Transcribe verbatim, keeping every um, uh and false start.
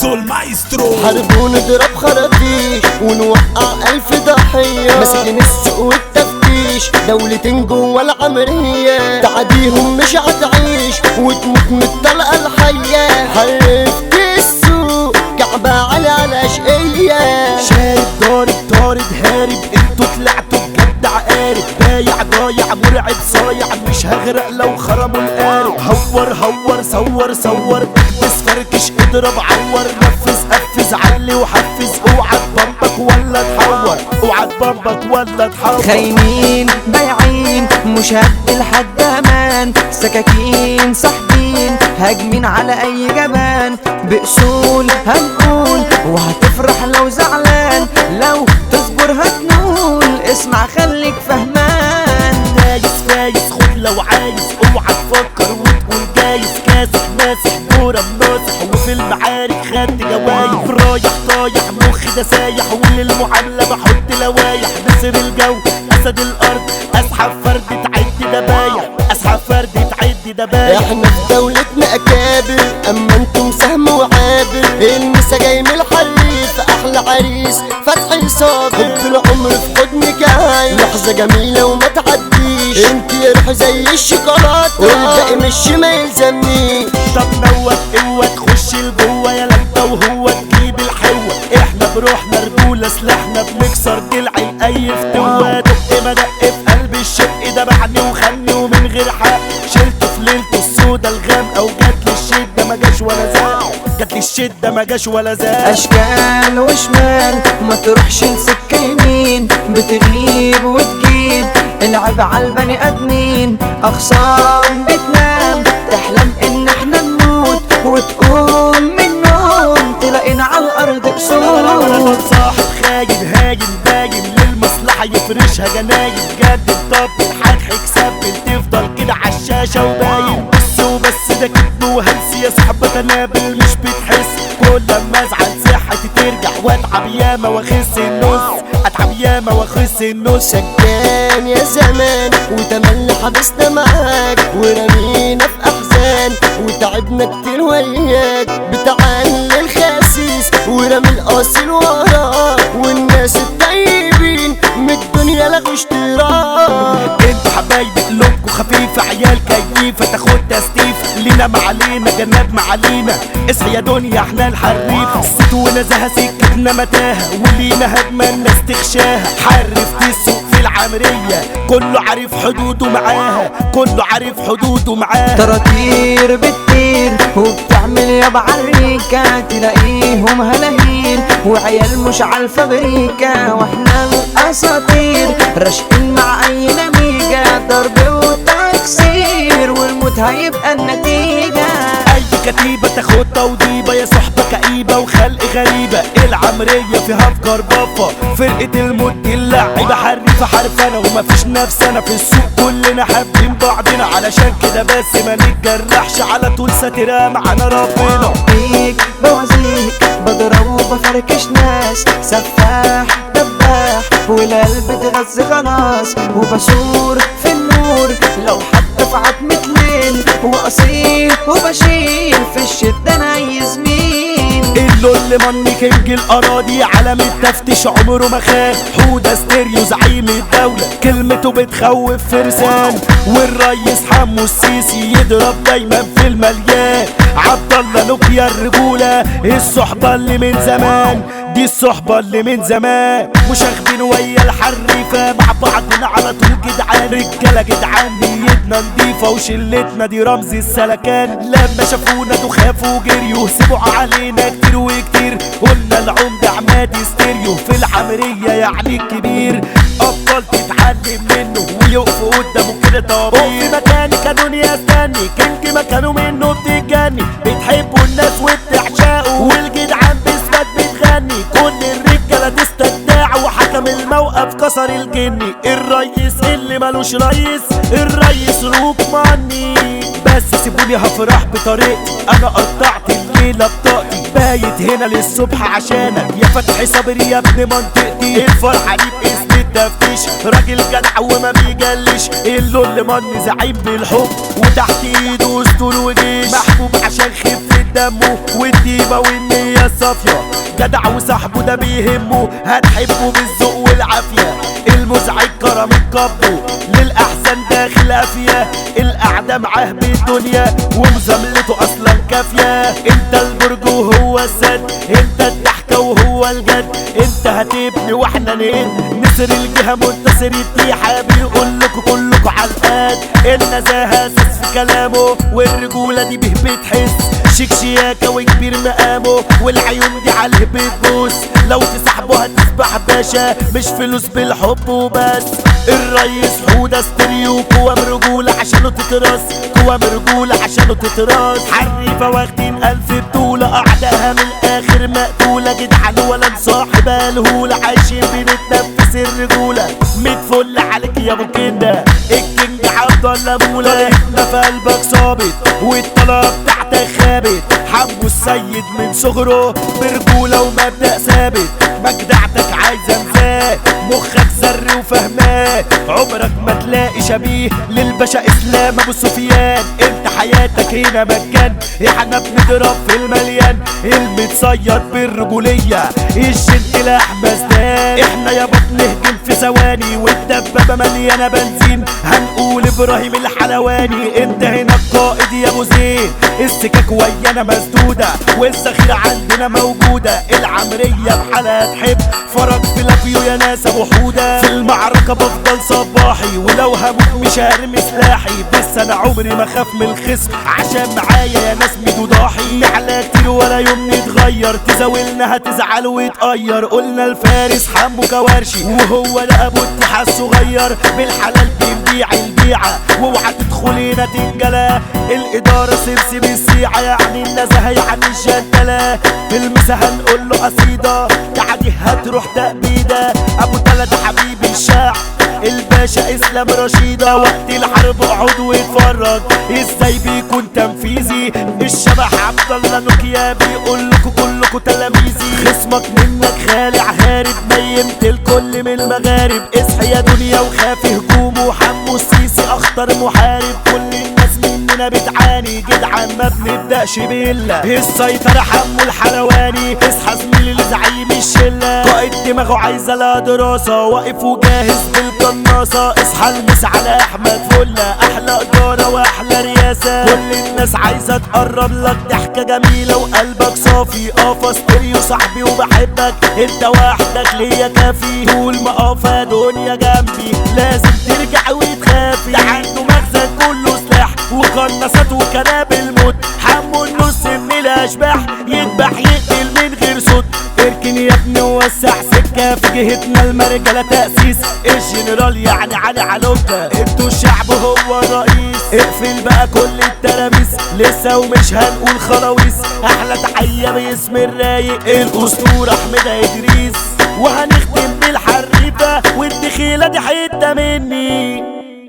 ميزو المايسترو. حارب ونضرب خراطيش ونوقع ألف ضحية، ماسكين السوق والتفتيش دولتين جوا العمرية، تعديهم مش هتعيش وتموت من الطلقة الحية. حرفت السوق كعبة على الأشقية، شارب ضارب طارد هارب، انتوا طلعتوا بجد عقارب، بايع ضايع مرعب صايع، مش هغرق لو خرموا القارب. هور هور صور صور اكبس فركش اضرب عور، نفذ قفز علي وحفز، اوعى تبمبك ولا تحور، اوعى تبمبك ولا تحور. خاينين بايعين مش هدي لحد امان، سكاكين ساحبين هاجمين على اي جبان، باصول هنقول وهتفرح لو زعلان، لو تصبر هتنول اسمع خليك فهمان. دايس فايز خد لو عايز، اوعى تفكر وتقول جايز، كاسح ماسح دورة مناصح وفي المعارك خدت جوايب، رايح طايح مخي ده سايح وللمعاملة بحط لوايح، نسر الجو اسد الارض اسحب فرد تعد دبايح، اسحب فرد تعد دبايح. احنا في دولتنا اكابر اما انتم سهم وعابر، المسا جاي من الحريف احلى عريس فتحي صابر، حب العمر في حضنك هاي لحظة جميلة وما تعديش، انت روح زي الشوكولاتة والباقي مش ما يلزمني. طب نوت قوة تخش لجوه يا لمبة وهو تجيب الحوة، احنا بروحنا رجولة سلاحنا بنكسر جلع اي فتوة، دق ما دق في قلب الشق ده بعني وخني ومن غير حق، شلته في ليلته السودا الغامقة وجاتلي الشدة ما جاش ولا زاق، جاتلي الشدة ما جاش ولا زاق. اشكال وشمال ما تروحش لسكة يمين، بتغيب وتجيب العب عالبني ادمين، اخصام بتنام تحلم ان احنا نموت وتقوم من النوم تلاقينا على الارض قصور. صاحب خاين هاين باين للمصلحة يفرشها جناين، جدد طب الحاج سبل تفضل كده عالشاشة وباين، بس وبس ده كدب وهلس يا صاحبة تنابل مش بتحس، كل لما ازعل صحتي ترجع واتعب ياما واخس النص، اتعب ياما واخس النص. سكان يا زمان وتملي حبسنا معاك ورمينا في احزان وتعبنا كتير وياك، بتعلي الخسيس ورمي الاصيل وراك، والناس الطيبين من الدنيا لغوا اشتراك. انتوا حبايبي قلوبكوا خفيفة عيال كيفة تاخد تستيف، لينا معالينا جنات معالينا، اصحى يا دنيا احنا الحريف، الصيت ونزاهة سكتنا متاهة ولينا هجمة الناس تخشاها، حرفت السوق في العمرية كله عارف حدوده معاها، كله عارف حدوده معاها. طراطير بتطير وبتعمل يابا عالريكة، تلاقيهم هلاهيل وعيال مش عالفابريكا، واحنا الاساطير راشقين مع اي نميجة، ضرب وتكسير والموت هيبقى النتيجة. اي كتيبة تاخد توضيبة يا صحبة كئيبة وخلق غريبة، العمرية فيها افكار بافة، فرقة الموت دي اللعيبة حريفة حرفانة ومفيش نفسنا في السوق كلنا حابين بعضنا، علشان كده بس ما نتجرحش على طول ساترة معانا ربنا. بيك بوازيك بضرب وبفركش ناس، سفاح دباح والقلب اتغذى خلاص، وبصور في النور لو حتى في عتمة ليل، وقصير وبشيل في الشدة انا يزمين. اللي مني كينج الاراضي عالم التفتيش عمره ما خاف، حودة ستيريو زعيم الدولة كلمته بتخوف فرسان، والريس حمو السيسي يضرب دايما في المليان، عبد الله نوبيا الرجولة الصحبة اللي من زمان، دي الصحبة اللي من زمان، مشاغبين ويا الحريفة مع بعضنا على طول جدعان، رجالة جدعان نيتنا نضيفة وشلتنا دي رمز السلكان، لما شافونا دو خافوا وجريوا سيبوا علينا كتير وكتير، قلنا العمدة عماد ستيريو في العمرية يعني الكبير، أبطال تتعلم منه ويقفوا قدامه كده طبيعي، في مكانك يا دنيا استني كينج مكانه منه بتتجني، بتحبوا الناس وبتعشقوا والجدعان بإثبات بتغني، كل الرجالة تستدعى وحكم الموقف كسر الجني، الريس اللي ملوش ريس الريس روك ماني، بس سيبوني هفرح بطريقتي انا قطعت الليلة بطاقتي، بايت هنا للصبح عشانك يا فتحي صبري يا ابن منطقتي، الفرحة دي باسم التفتيش راجل جدع وما بيجلش، اللي من زعيم بالحب وتحت ايده اسطول وجيش، محبوب عشان خفة دمه والديبة والنية صافية، جدع وصاحبه ده بيهمه، هتحبه بالذوق والعافية. المزعج كرم الكبو للأحسن داخل قافية، القعدة معاه بالدنيا ومزاملته أصلا كافية. انت البرج وهو السد، انت الضحكة وهو الجد، انت هتبني واحنا نهد، نسر الجهة منتصر التيحة، بيقول لكم كلكم عالقد. النزاهة اساس في كلامه، والرجولة دي به بتحس، شيك شياكة وكبير مقامه، والعيون دي عليه بتبوس. لو تسحبه هتسبح باشا، مش فلوس بالحب وبس. الريس حودة ستيريو، قوام رجولة عشانه تتراس، قوام رجولة عشانه تتراس. حريفة واخدين ألف بطولة، أعدائها من الآخر مقتولة، جدعان ولا نصاحب الهولة، عايشين بنتنفس الرجولة. ميت فل عليك يا ابو كده، الكينج عبد الله مولا، طريقنا في قلبك صابت والطلب تحتك خابت. حمو السيد من صغره برجولة ومبدأ ثابت، مجدعتك عايزة مزاج، مخك زر وفهمان، عمرك ما تلاقي شبيه للباشا اسلام ابو سفيان. انت حياتك هنا مجان، احنا بنضرب في المليان، المتصيد بالرجولية الجنتل احمس ده. احنا يابا بنهجم في ثواني والدبابة مليانة بنزين، هنقول ابراهيم الحلواني. انت هنا القائد يا ابو زين، السكاك ويانا مسدودة والذخيرة عندنا موجودة، العمرية بحالها تحب فرج في لافيو يا ناس ابو حودة. في المعركة بفضل صباحي، ولو هموت مش هرمي سلاحي، بس انا عمري ما خاف من الخصم عشان معايا يا ناس ميدو ضاحي. نعلى كتير ولا يوم نتغير، تزاولنا هتزعل ويتقير، قلنا الفارس حمو كوارشي، وهو ده ابو التحى الصغير، بالحلال بنبيع البيعة، واوعى تدخلينا تنجلا. الادارة سمسم السيعة، يعني النزاهة يعني الجنتلة. في المسا هنقول له قصيدة، تعدي هتروح تأبيدة. ابو تلات حبيبي الشاع، الباشا اسلام رشيدة، وقت الحرب اقعد واتفرج ازاي بيكون تنفيذي. الشبح عبد الله نوكيا بيقول لكم كلكم تلاميذي، خصمك منك خالع هارب، نيمت الكل من المغارب. اصحى يا دنيا وخافي هجومه، حمو السيسي اخطر محارب، كل الناس مننا بتعاني، جدعان ما بنبدأش بالله. السيطرة حمو الحلواني، اصحى زميلي لزعيم الشلة، قائد دماغه عايزة لها دراسة، واقف وجاهز بالقناصة. اصحى المس على احمد فلة، احلى ادارة واحلى رياسة، كل الناس عايزة تقرب لك، ضحكة جميلة وقلبك صافي. قافة ستيريو صاحبي وبحبك، انت وحدك ليا كافي، طول ما قافة دنيا جنبي لازم ترجع وتخافي. ده عنده مخزن كله سلاح وقناصات وكنابل موت، حمو النص من الاشباح، يذبح يقتل من غير صوت. اركن يا ابني ووسع سكة، في جهتنا المرجلة تأسيس، الجنرال يعني علي علوكة، انتوا الشعب هو الرئيس. اقفل بقى كل التلاميذ لسه ومش هنقول خلاويص، احلى تحية باسم الرايق الاسطورة احمد ادريس، وهنختم بالحريفة والدخيلة دي حتة مني.